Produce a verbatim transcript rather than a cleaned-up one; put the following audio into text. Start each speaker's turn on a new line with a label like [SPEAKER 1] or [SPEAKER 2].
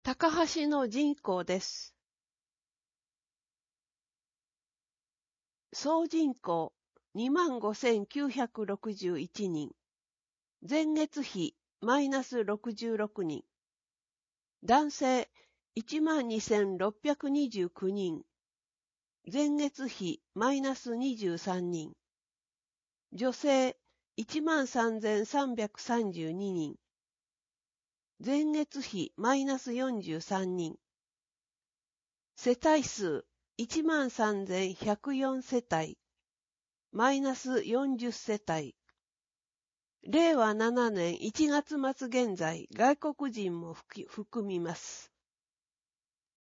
[SPEAKER 1] 高橋の人口です。総人口 にまんごせんきゅうひゃくろくじゅういち 人。前月比マイナスろくじゅうろくにん。男性 いちまんにせんろっぴゃくにじゅうきゅう 人。前月比マイナスにじゅうさんにん。女性 いちまんさんぜんさんびゃくさんじゅうに 人。前月比マイナスよんじゅうさんにん。世帯数 いちまんさんぜんひゃくよん 世帯。マイナスよんじゅう世帯。れいわななねんいちがつ末現在、外国人も含みます。